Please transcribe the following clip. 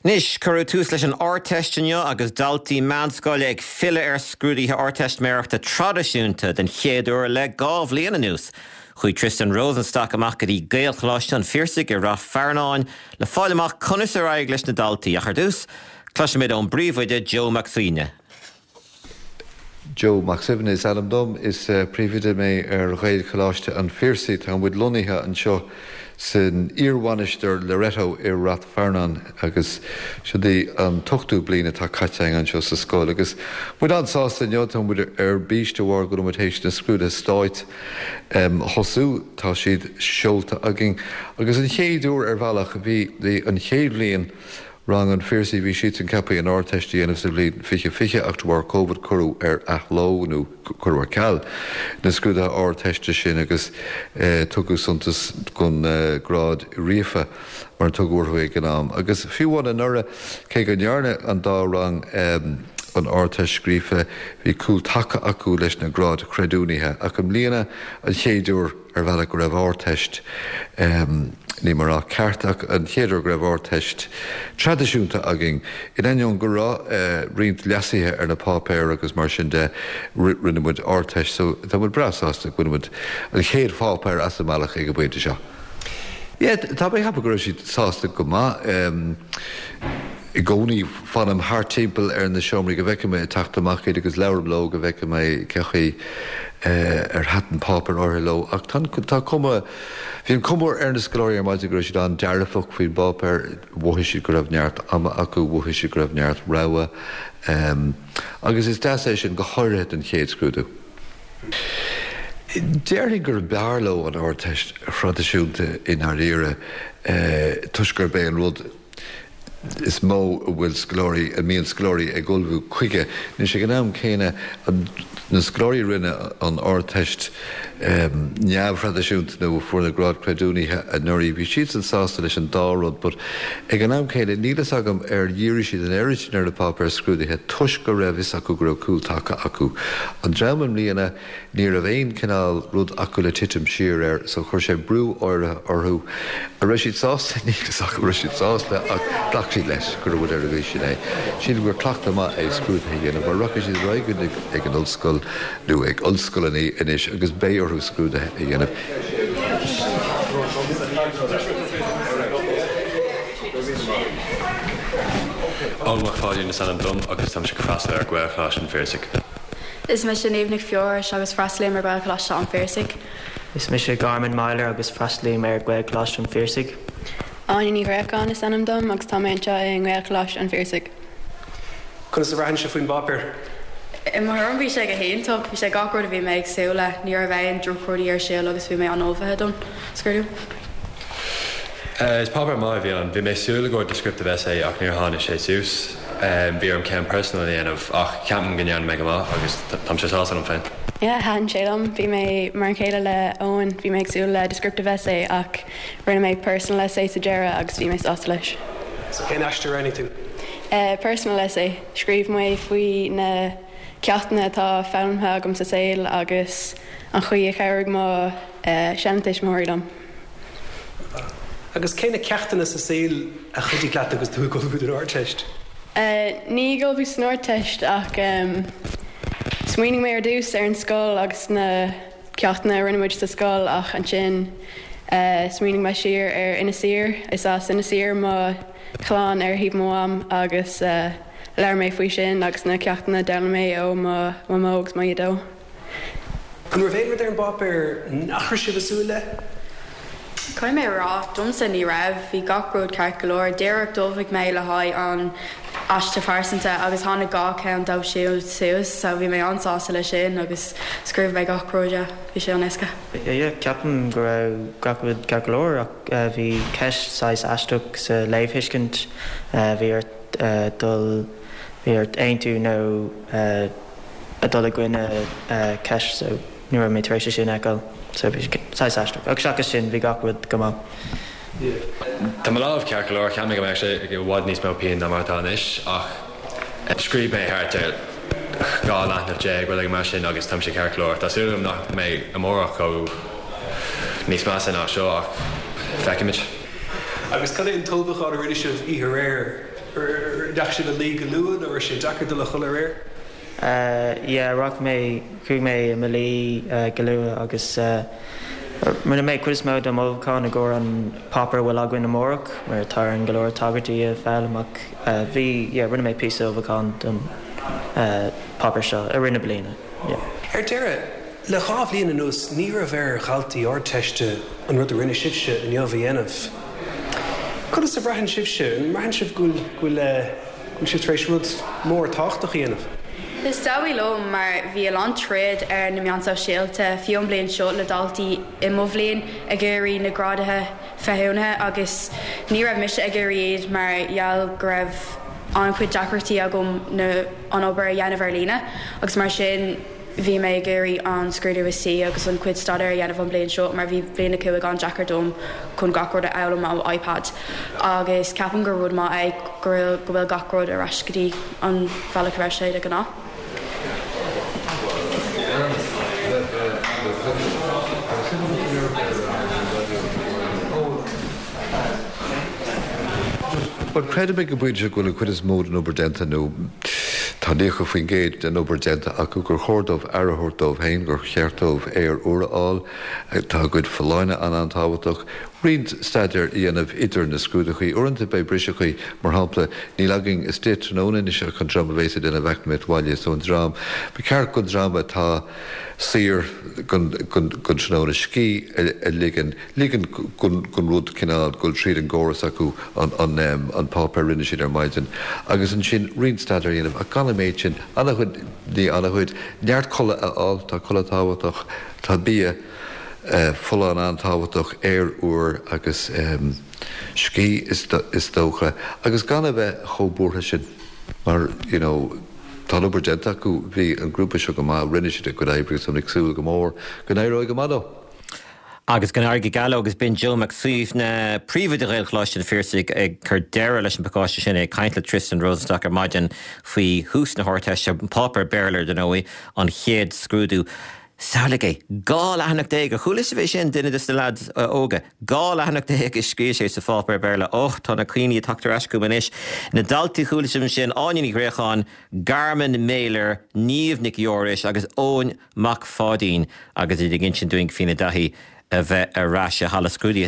Nis curú tús leis an árteisteanne agus daltaí meánscoile ag fille scrúdaithe árteist méireachta tradiisiúnta den chéadúir le gábh líana nús. Chuí Tristan Rosenstock amach go dtí gaolchláiste an fiorsaigh ar Rath Fearnáin le fáil amach conas ar aghaidh leis na daltaí a chardús, cloisimid ón bríomhide Joe McSweeney. Joe McSweeney is Adam Dom is príomhide mé ar gaolchláiste an fiorsaigh an bhuid loníthe an seo sin íorhhainisteir Loretto ar Rath Fearnáin agus siúdaí an tuchtú bliana tá caiteang an seo sa scóil agus bud ansásta neot an bud ar bíiste bhhar go mutéis na scrúda stáit thosú tá siad seolta agin agus an chéadúr ar bhealach bhí an chéadlíon rang an fiorsaí bhí siad an cappaí an árteistí anamh sa bblion fiche achtar COVID curú ar athló curú ar ceall na scrúda árteiste sin agus tugadh suntas gon grád riafa mar an tugúirtha ag an am. Agus fiúháin an nura cé go nearna an dá rang an árteist scríofa bhí cúil taca acu leis na grád creadúnithe ach an mbliana an chéadúr ar bhealach go raibh árteist ní mar á ceartach an chéadúr go raibh árteist tradiisiúnta agin. In aion go rá riont leasaithe ar na pápéir agus mar sin de rinne muid árteist, so tá bud brasásta go muid an chéad pápéir as amach ag go buinte seo. Tá bé hapa go siad sásta go má I gcónaí fanam thart timpeall ar na seomraí go bhfeice mé teachtamach agus leabharbló go bhfeice mé cechaí ar hatan pápar orthailó ach tá cuma bhíon cumór ar na scoláirí ar maidide go siad an dearafach faoin bápar bhuaithisiú go raibh neart ama acu bhuaithisiú go raibh neart rogha agus is deasa sin go háirithe an chéad scrúdú. Déirnig gur bearló an árteist tradiisiúnta in ar éire tuisgur bé an rud is mó bhfuil scoláirí a míon scoláirí ag gulbhú chuige. Ní sé gnáim céine na scoláirí rinne an árteist neamhradisiúnta nó fuair na grád creadúnithe a nuirí bhí siad an sásta leis an dárod, but ag an am céine nílas agam ar dhiúiri siad an airitin ar na pápar scrúdaithe tuis go raibh is acu go raibh cúil taca acu. An dreamam líana ní a bhéon cinál rud acu le titim siar ar so chuir sé brú orthú a raibh siad sásta nílas acu raibh siad sásta ach blach siad leis gur bhfuil ar a bhí sin é. Siad gur clachta má é scrúdaithe dhéanamh mar racha siad roiigún ag an ollscoil nó ag ollscoil inis agus bé orthú scrúdaithe a dhéanamh. Olmach fáidir na San Dom agus tam se crasla ar gaolchláiste an fiorsaigh. Is me sin éimnig fior agus freisléim ar gaolchláiste an fiorsaigh. Is me sé Garmin Myler agus freisléim ar gaolchláiste an fiorsaigh. Áine ní réachán is San Dom agus tá méinte an gaolchláiste an fiorsaigh. Conas a bhreathn se faoin bápar? I mar bhí sé go héontóg, bhí sé gacúir a bhí mé ag súla ní ar bhéin drúchúirí ar síl agus bhí mé an óbhathe don scuirú. Is pápar má bhí mé súla go descriptive essay ach níor tháinig sé sús. Bhí am ceam personal dhéanamh ach ceapan gneann me go má agus tam sé sásan an féin. Han sélam, bhí mé mar chéile le óin, bhí mé ag súla le descriptive essay ach rinne mé personal essay sa deara agus bhí mé sásta leis. So cén eiste rainnig tú? Personal essay, scríomh mé faoi na ceachtainna tá fámthe agam sa saoil agus an chuí a cheirg má seantais mórdom. Agus céine ceachtainna sa saoil a chutí leat agus tú gulbhú an árteist? Ní gulbhú san árteist ach smuoinnig mé ar dús ar an scóil agus na ceachtainna rinne muid sa scóil ach an sin smuoinnig me siar ar ina sir, is as ina sir má chláán ar híb móam agus leir mé faoi sin agus na ceachtainna deanna mé ó mógus má dó. Chun ra bhéad ar an bápar nachir si bhsúla? Caim mé rá domsa ní raibh hí gachród ceart go leor, déireach dómhaigh mé le haid an aiste farsanta agus tháinig gacha an dá siúil suas, so bhí mé ansása le sin agus scríomh mé gachróide bhí sé an isca. Ceapan go raibh gachród ceart go leor ach bhí ceist sais aisteach sa léamhhuiscint bhí ar dul bhí ar aonú nó a dul a gcuine ceist so nuair mé tar éis sin eáil. So sais aisteach. Ag seachas sin bhí gachród go má. Tá má lámh ceart go leor ceam go meid sé go bhád níos mó peon na martá inis ach scríb mé thart ar gá leithna déag bhfuil ag mar sin agus tam sé ceart go leor. Tásúlam nach mé amórach go níos más ná seo ach feicimiid. Agus cad é an tulbach á a riidir sibh ihe réir Dach sé le lí go luúin ó sé Jackar de le chola réir? Yeah, rock me cú mé malí galú agus muna mé cuis mó do mócán a ggóir an popper bhfuil aguain na mórach mar tar an golóir tagartí a fellach bhí rinne mé pí óhán don popper seo a rinne blina. Deire le cháh líonna nús ní a bhar chaltaí orteiste an rud a rinne sibse in neomhhéanamh. Cad is a bhreathn sibse an marthain sibh gúil si trééis rud mór táchtach dhéanamh. Is daí lo mar bhí an tréad ar na meansa síalta fion blion seo le daltaí i móbhlíonn a ggéirí na grádathe feúnathe agus ní raibh mise a ggéiríad margheall go raibh an chuid Jackartaí a gom an obair dhéanamh lína agus mar sin bhí mé ggéirí an scrúdú sí agus an cuid staidir dhéanamh an blion seo mar bhí bliana cuaigh an Jackardóm chun gacród a elam á iPad agus ceapan gur rud má ag go bhfuil gacród a rascadí an bhealach sé a gná. Well, credu go buide go le chuid is mód an oberdenta nó tá décha faoin géad an oberdenta acu gur chódómh arthúirtómh hain gur cheartómh uairall tá goid falláine an táhaach riad staidir dhéanamh idir na scrúdachaí orintanta bei brisechaí mar hapla ní legging is téit tróna is chun drama bhéise in a bheicmid bhaile son drám. Ba ceart go drama tá sir gun tróna cí ligan gun rud cinál goil tríd an ggóras acu an pápa rinne sin ar maidin. Agus an sin riad staidir dhéanamh a gan méid sin anachhuid ní anachhuid neart chola aáil tá chola táhaach tá bí full an táhaach uair agus cí is dócha. Agus gan bheith chóbútha sin mar tá oberdenta acu bhí an grúpa seo go má rinne sin go ébriú san agsúil go mór go éróid go madó. Agus gan airge galó agus bin Joe McSuif na príomh de réilchláiste fírsaigh ag chur deire leis an pacáiste sin ag caintla Tristan Rosenstock ar maidin faoi hús na háirteiste an pápar bearlar den óí an chéad scrúdú. Sála é gá lehanach déag a chuúla bhéh sin duine is na lad óga. Gá lehanach déag is scrí sé sa fápar bearla tá na cuioine tachtar ascú manis. Na daltaí chuúla sin áiní gréáin Garmin Mailer, Níomh Nic Jóris agus Ón Mac Fádín agus i gin sin doing fina dahí a bheith a ráise hala scrúdaí